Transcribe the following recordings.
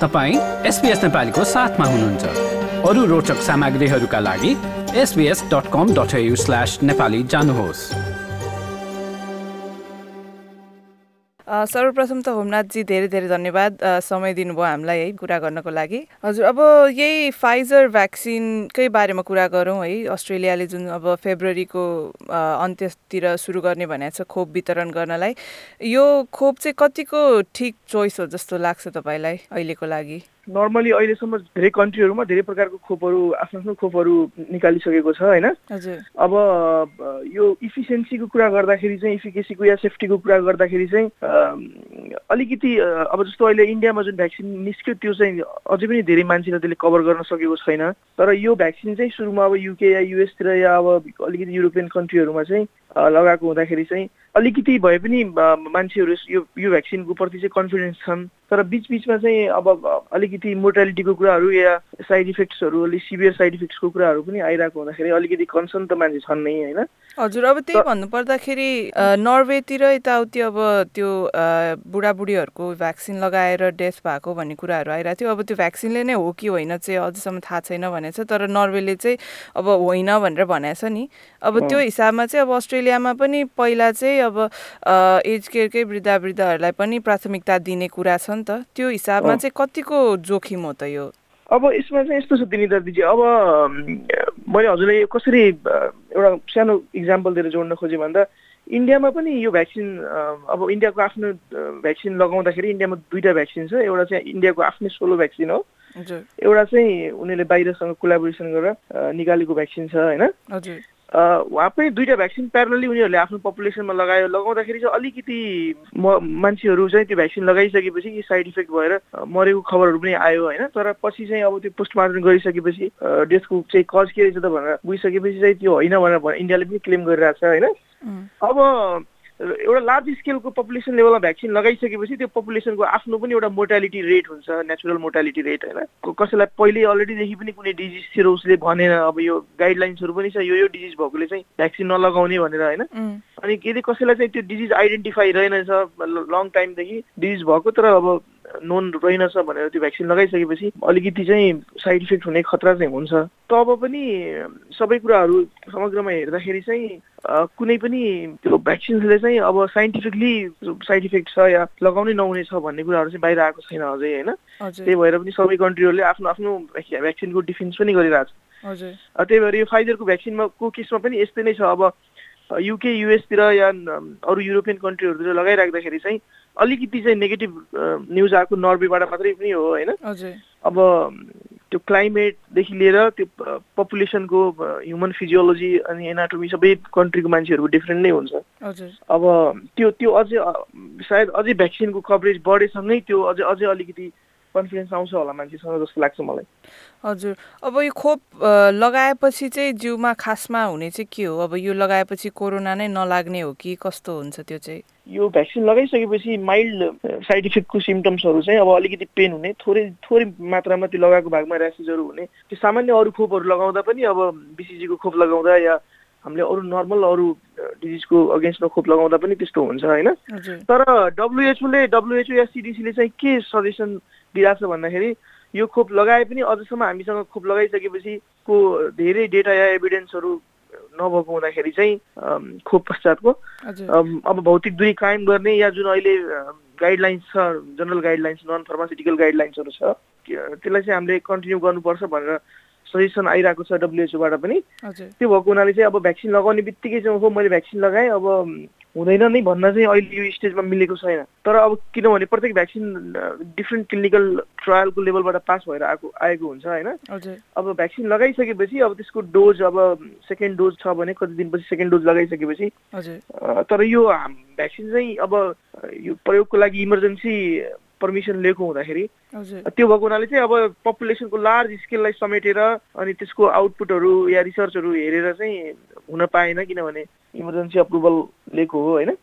तपाईं SBS नेपालीको साथमा हुनुहुन्छ। अरू रोचक सामग्रीहरूका लागि sbs.com.au/nepali जानुहोस्। सर्वप्रथम त होमनाथजी धेरै धेरै धन्यवाद समय दिनुभयो हामीलाई है कुरा गर्नको लागि। हजुर, अब यही फाइजर भ्याक्सिनकै बारेमा कुरा गरौँ है। अस्ट्रेलियाले जुन अब फेब्रुअरीको अन्त्यतिर सुरु गर्ने भनेको छ खोप वितरण गर्नलाई, यो खोप चाहिँ कतिको ठिक चोइस हो जस्तो लाग्छ तपाईँलाई अहिलेको लागि? नर्मली अहिलेसम्म धेरै कन्ट्रीहरूमा धेरै प्रकारको खोपहरू आफ्नो खोपहरू निकालिसकेको छ होइन। अब यो इफिसियन्सीको कुरा गर्दाखेरि चाहिँ, इफिकेसीको या सेफ्टीको कुरा गर्दाखेरि चाहिँ अलिकति अब जस्तो अहिले इन्डियामा जुन भ्याक्सिन निस्क्यो त्यो चाहिँ अझै पनि धेरै मान्छेले त्यसले कभर गर्न सकेको छैन। तर यो भ्याक्सिन चाहिँ सुरुमा अब युके या युएसतिर या अब अलिकति युरोपियन कन्ट्रीहरूमा चाहिँ लगाएको हुँदाखेरि चाहिँ अलिकति भए पनि मान्छेहरू यो भ्याक्सिनको प्रति चाहिँ कन्फिडेन्स छन्। तर बिचबिचमा चाहिँ अब अलिकति मोर्टालिटीको कुराहरू या साइड इफेक्ट्सहरू, अलिक सिभियर साइड इफेक्ट्सको कुराहरू पनि आइरहेको हुँदाखेरि अलिकति कन्सर्न त मान्छे छन् नै होइन। हजुर, अब त्यही भन्नुपर्दाखेरि नर्वेतिर यताउति अब त्यो बुढाबुढीहरूको भ्याक्सिन लगाएर डेथ भएको भन्ने कुराहरू आइरहेको थियो। अब त्यो भ्याक्सिनले नै हो कि होइन चाहिँ अझसम्म थाहा छैन भनेको छ। तर नर्वेले चाहिँ अब होइन भनेर भनेको छ नि। अब त्यो हिसाबमा चाहिँ अब अस्ट्रेलियामा पनि पहिला चाहिँ अब एज केयरकै वृद्धहरूलाई पनि प्राथमिकता दिने कुरा छ नि त। त्यो हिसाबमा चाहिँ कतिको जोखिम हो त यो? अब यसमा चाहिँ यस्तो छ दिनिता दिदी, अब मैले हजुरलाई कसरी एउटा सानो इक्जाम्पल दिएर जोड्न खोजेँ भन्दा इन्डियामा पनि यो भ्याक्सिन अब इन्डियाको आफ्नो भ्याक्सिन लगाउँदाखेरि इन्डियामा दुईवटा भ्याक्सिन छ। एउटा चाहिँ इन्डियाको आफ्नै सोलो भ्याक्सिन हो, एउटा चाहिँ उनीहरूले बाहिरसँग कोलाबोरेसन गरेर निकालेको भ्याक्सिन छ होइन। उहाँ पनि दुईवटा भ्याक्सिन प्यारलली उनीहरूले आफ्नो पपुलेसनमा लगाउँदाखेरि चाहिँ अलिकति मान्छेहरू चाहिँ त्यो भ्याक्सिन लगाइसकेपछि साइड इफेक्ट भएर मरेको खबरहरू पनि आयो होइन। तर पछि चाहिँ अब त्यो पोस्टमार्टम गरिसकेपछि डेथको चाहिँ कज के रहेछ त भनेर बुझिसकेपछि चाहिँ त्यो होइन भनेर इन्डियाले पनि क्लेम गरिरहेको छ होइन। अब एउटा लार्ज स्केलको पपुलेसन लेभलमा भ्याक्सिन लगाइसकेपछि त्यो पपुलेसनको आफ्नो पनि एउटा मोर्टालिटी रेट हुन्छ, नेचुरल मोर्टालिटी रेट होइन। कसैलाई पहिले अलरेडीदेखि पनि कुनै डिजिज थियो उसले भनेर अब यो गाइडलाइन्सहरू पनि छ यो डिजिज भएकोले चाहिँ भ्याक्सिन नलगाउने भनेर होइन। अनि यदि कसैलाई चाहिँ त्यो डिजिज आइडेन्टिफाई रहेनछ लङ टाइमदेखि डिजिज भएको तर अब नोन रहेनछ भनेर त्यो भ्याक्सिन लगाइसकेपछि अलिकति चाहिँ साइड इफेक्ट हुने खतरा चाहिँ हुन्छ। तब पनि सबै कुराहरू समग्रमा हेर्दाखेरि चाहिँ कुनै पनि त्यो भ्याक्सिन्सले चाहिँ अब साइन्टिफिकली साइड इफेक्ट छ या लगाउनै नहुने छ भन्ने कुराहरू चाहिँ बाहिर आएको छैन अझै होइन। त्यही भएर पनि सबै कन्ट्रीहरूले आफ्नो आफ्नो भ्याक्सिनको डिफेन्स पनि गरिरहेको छ। त्यही भएर यो फाइजरको भ्याक्सिनको केसमा पनि यस्तै नै छ। अब युके युएसतिर या अरू युरोपियन कन्ट्रीहरूतिर लगाइराख्दाखेरि चाहिँ अलिकति चाहिँ नेगेटिभ न्युज आएको नर्वेबाट मात्रै पनि हो होइन। अब त्यो क्लाइमेटदेखि लिएर त्यो पपुलेसनको ह्युमन फिजियोलोजी अनि एनाटोमी सबै कन्ट्रीको मान्छेहरूको डिफ्रेन्ट नै हुन्छ। अब त्यो अझै सायद अझै भ्याक्सिनको कभरेज बढेसँगै त्यो अझै अलिकति कन्फिडेन्स आउँछ होला मान्छेसँग जस्तो लाग्छ मलाई। हजुर, अब यो खोप लगाएपछि चाहिँ जिउमा खासमा हुने चाहिँ के हो? अब यो लगाएपछि कोरोना नै नलाग्ने हो कि कस्तो हुन्छ त्यो चाहिँ? यो भ्याक्सिन लगाइसकेपछि माइल्ड साइड इफेक्टको सिम्टम्सहरू चाहिँ अब अलिकति पेन हुने, थोरै मात्रामा त्यो लगाएको भागमा ऱ्यासेसहरू हुने, त्यो सामान्य अरू खोपहरू लगाउँदा पनि अब बिसिजीको खोप लगाउँदा या हामीले अरू नर्मल अरू डिजिजको अगेन्स्टमा खोप लगाउँदा पनि त्यस्तो हुन्छ होइन। तर डब्लुएचओ या सिडिसीले चाहिँ के सजेसन दिइरहेको छ भन्दाखेरि यो खोप लगाए पनि अझसम्म हामीसँग खोप लगाइसकेपछि को धेरै डेटा या एभिडेन्सहरू नभएको हुँदाखेरि चाहिँ खोप पश्चातको अब भौतिक दूरी कायम गर्ने या जुन अहिले गाइडलाइन्स छ, जनरल गाइडलाइन्स, नन फार्मास्युटिकल गाइडलाइन्सहरू छ, त्यसलाई चाहिँ हामीले कन्टिन्यू गर्नुपर्छ भनेर सजेसन आइरहेको छ डब्लुएचओबाट पनि। त्यो भएको हुनाले चाहिँ अब भ्याक्सिन लगाउने बित्तिकै चाहिँ हो मैले भ्याक्सिन लगाएँ अब हुँदैन नै भन्न चाहिँ अहिले यो स्टेजमा मिलेको छैन। तर अब किनभने प्रत्येक भ्याक्सिन डिफ्रेन्ट क्लिनिकल ट्रायलको लेभलबाट पास भएर आएको हुन्छ होइन। अब भ्याक्सिन लगाइसकेपछि अब त्यसको डोज अब सेकेन्ड डोज छ भने कति दिनपछि सेकेन्ड डोज लगाइसकेपछि तर यो भ्याक्सिन चाहिँ अब यो प्रयोगको लागि इमर्जेन्सी पर्मिसन लिएको हुँदाखेरि त्यो भएको हुनाले चाहिँ अब पपुलेसनको लार्ज स्केललाई समेटेर अनि त्यसको आउटपुटहरू या रिसर्चहरू हेरेर चाहिँ हुन पाएन किनभने इमर्जेन्सी अप्रुभल लिएको हो होइन।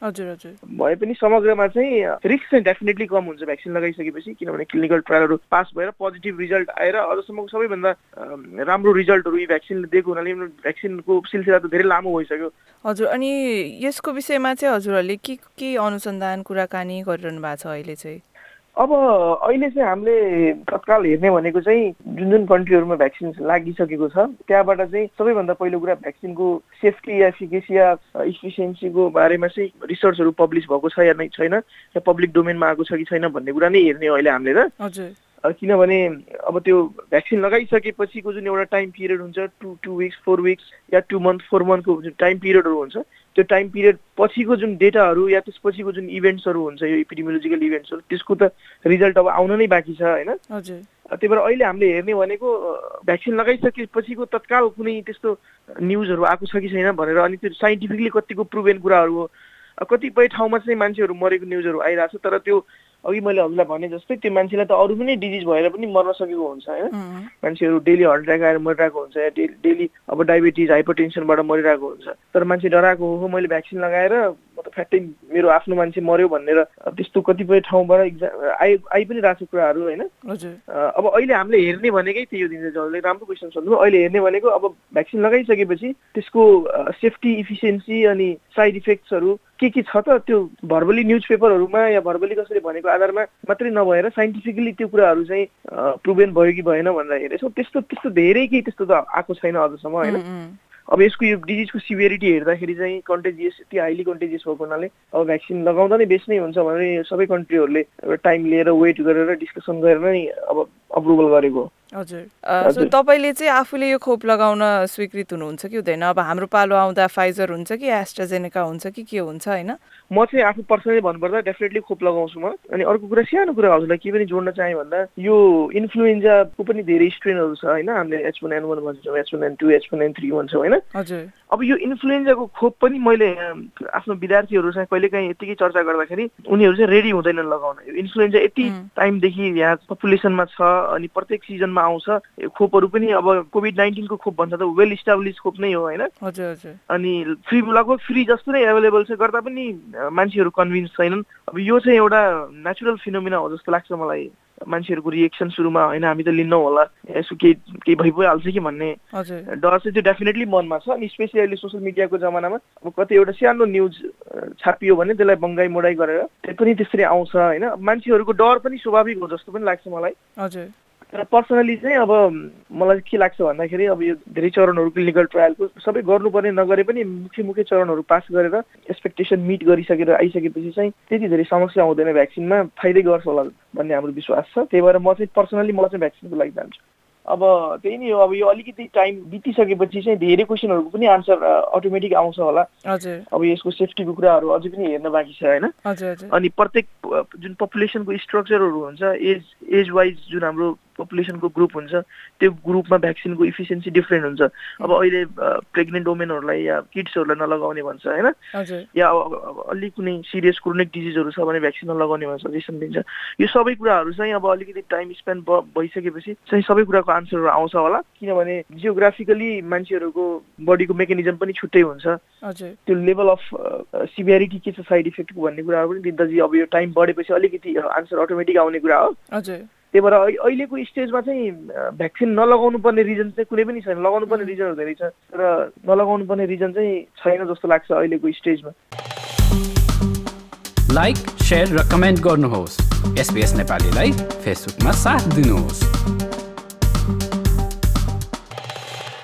भए पनि समग्रमा चाहिँ रिस्क चाहिँ डेफिनेटली कम हुन्छ भ्याक्सिन लगाइसकेपछि किनभने क्लिनिकल ट्रायलहरू पास भएर पोजिटिभ रिजल्ट आएर अझसम्मको सबैभन्दा राम्रो रिजल्टहरू यी भ्याक्सिनले दिएको हुनाले भ्याक्सिनको सिलसिला त धेरै लामो भइसक्यो। हजुर, अनि यसको विषयमा चाहिँ हजुरहरूले के अनुसन्धान कुराकानी गरिरहनु भएको छ अहिले चाहिँ? अब अहिले चाहिँ हामीले तत्काल हेर्ने भनेको चाहिँ जुन जुन कन्ट्रीहरूमा भ्याक्सिन लागिसकेको छ त्यहाँबाट चाहिँ सबैभन्दा पहिलो कुरा भ्याक्सिनको सेफ्टी एफिकेसी या इफिसियन्सीको बारेमा चाहिँ रिसर्चहरू पब्लिस भएको छ या नै छैन या पब्लिक डोमेनमा आएको छ कि छैन भन्ने कुरा नै हेर्ने हो अहिले हामीले त हजुर किनभने अब त्यो भ्याक्सिन लगाइसकेपछिको जुन एउटा टाइम पिरियड हुन्छ 2 weeks 4 weeks या 2 months 4 monthको जुन टाइम पिरियडहरू हुन्छ त्यो टाइम पिरियड पछिको जुन डेटाहरू या त्यसपछिको जुन इभेन्ट्सहरू हुन्छ यो एपिडेमियोलोजिकल इभेन्ट्सहरू त्यसको त रिजल्ट अब आउन नै बाँकी छ होइन हजुर त्यही भएर अहिले हामीले हेर्ने भनेको भ्याक्सिन लगाइसकेपछिको तत्काल कुनै त्यस्तो न्युजहरू आएको छ कि छैन भनेर अनि त्यो साइन्टिफिकली कतिको प्रुभेन कुराहरू हो कतिपय ठाउँमा चाहिँ मान्छेहरू मरेको न्युजहरू आइरहेको छ तर त्यो अघि मैले हजुरलाई भने जस्तै त्यो मान्छेलाई त अरू पनि डिजिज भएर पनि मर्न सकेको हुन्छ होइन मान्छेहरू डेली हार्ट एट्याक आएर मरिरहेको हुन्छ या डेली अब डायबिटिज हाइपरटेन्सनबाट मरिरहेको हुन्छ तर मान्छे डराएको हो मैले भ्याक्सिन लगाएर म त फ्याट्टै मेरो आफ्नो मान्छे मर्यो भनेर त्यस्तो कतिपय ठाउँबाट आइ पनि रहेको कुराहरू होइन अब अहिले हामीले हेर्ने भनेकै त्यो दिन जसले राम्रो क्वेसन सोध्नु अहिले हेर्ने भनेको अब भ्याक्सिन लगाइसकेपछि त्यसको सेफ्टी इफिसियन्सी अनि साइड इफेक्ट्सहरू के छ त त्यो भर्बली न्युज पेपरहरूमा या भर्बली कसैले भनेको आधारमा मात्रै नभएर साइन्टिफिकली त्यो कुराहरू चाहिँ प्रुभेन भयो कि भएन भनेर हेरेछौँ त्यस्तो धेरै केही त्यस्तो त आएको छैन अझसम्म होइन अब यसको यो डिजिजको सिभियरिटी हेर्दाखेरि चाहिँ कन्टेजियस यति हाइली कन्टेजियस भएको हुनाले अब भ्याक्सिन लगाउँदा नै बेस्ट नै हुन्छ भनेर सबै कन्ट्रीहरूले एउटा टाइम लिएर वेट गरेर डिस्कसन गरेर नै अब अप्रुभल गरेको हजुर सो तपाईँले चाहिँ आफूले यो खोप लगाउन स्वीकृत हुनुहुन्छ कि हुँदैन अब हाम्रो पालो आउँदा फाइजर हुन्छ कि एस्ट्राजेनेका हुन्छ कि के हुन्छ होइन म चाहिँ आफू पर्सनली भन्नुपर्दा डेफिनेटली खोप लगाउँछु म अनि अर्को कुरा सानो कुरा हजुरलाई के पनि जोड्न चाहे भन्दा यो इन्फ्लुएन्जाको पनि धेरै स्ट्रेनहरू छ होइन हामीले H1N1 भन्छौँ H1N2 H1N3 भन्छौँ होइन अब यो इन्फ्लुएन्जाको खोप पनि मैले आफ्नो विद्यार्थीहरूसँग कहिलेकाहीँ यतिकै चर्चा गर्दाखेरि उनीहरू चाहिँ रेडी हुँदैनन् लगाउन यो इन्फ्लुएन्जा यति टाइमदेखि यहाँ पपुलेसनमा छ अनि प्रत्येक सिजनमा आउँछ खोपहरू पनि अब कोभिड-19 को खोप भन्छ त वेल इस्टाब्लिस खोप नै हो होइन अनि फ्री लगभग फ्री जस्तो नै एभाइलेबल छ गर्दा पनि मान्छेहरू कन्भिन्स छैनन् अब यो चाहिँ एउटा नेचुरल फिनोमिना हो जस्तो लाग्छ मलाई मान्छेहरूको रिएक्सन सुरुमा होइन हामी त लिन्नौ होला यसो केही भइहाल्छ कि भन्ने डर चाहिँ त्यो डेफिनेटली मनमा छ अनि स्पेसली अहिले सोसियल मिडियाको जमानामा अब कतै एउटा सानो न्युज छापियो भने त्यसलाई बङ्गाई मोडाई गरेर त्यो पनि त्यसरी आउँछ होइन मान्छेहरूको डर पनि स्वाभाविक हो जस्तो पनि लाग्छ मलाई तर पर्सनली चाहिँ अब मलाई के लाग्छ भन्दाखेरि अब यो धेरै चरणहरू क्लिनिकल ट्रायलको सबै गर्नुपर्ने नगरे पनि मुख्य चरणहरू पास गरेर एक्सपेक्टेसन मिट गरिसकेर आइसकेपछि चाहिँ त्यति धेरै समस्या आउँदैन भ्याक्सिनमा फाइदै गर्छ होला भन्ने हाम्रो विश्वास छ त्यही भएर म चाहिँ पर्सनली म चाहिँ भ्याक्सिनको लागि जान्छु अब त्यही नै हो अब यो अलिकति टाइम बितिसकेपछि चाहिँ धेरै क्वेसनहरूको पनि आन्सर अटोमेटिक आउँछ होला अब यसको सेफ्टीको कुराहरू अझै पनि हेर्न बाँकी छ होइन अनि प्रत्येक जुन पपुलेसनको स्ट्रक्चरहरू हुन्छ एज वाइज जुन हाम्रो पपुलेसनको ग्रुप हुन्छ त्यो ग्रुपमा भ्याक्सिनको इफिसियन्सी डिफ्रेन्ट हुन्छ अब अहिले प्रेग्नेन्ट वुमेनहरूलाई या किड्सहरूलाई नलगाउने भन्छ होइन या अलिक कुनै सिरियस क्रोनिक डिजिजहरू छ भने भ्याक्सिन नलगाउने भनेर सजेसन दिन्छ यो सबै कुराहरू चाहिँ अब अलिकति टाइम स्पेन्ड भइसकेपछि चाहिँ सबै कुराको आन्सरहरू आउँछ होला किनभने जियोग्राफिकली मान्छेहरूको बडीको मेकानिजम पनि छुट्टै हुन्छ त्यो लेभल अफ सिभियरिटी के छ साइड इफेक्टको भन्ने कुराहरू पनि दिँदा अब यो टाइम बढेपछि अलिकति आन्सर अटोमेटिक आउने कुरा हो त्यही भएर अहिलेको स्टेजमा चाहिँ भ्याक्सिन नलगाउनु पर्ने रिजन चाहिँ कुनै पनि छैन लगाउनु पर्ने रिजनहरू धेरै छ तर नलगाउनु पर्ने रिजन चाहिँ छैन जस्तो लाग्छ अहिलेको स्टेजमा लाइक शेयर र कमेन्ट गर्नुहोस् SBS नेपालीलाई फेसबुकमा साथ दिनुहोस्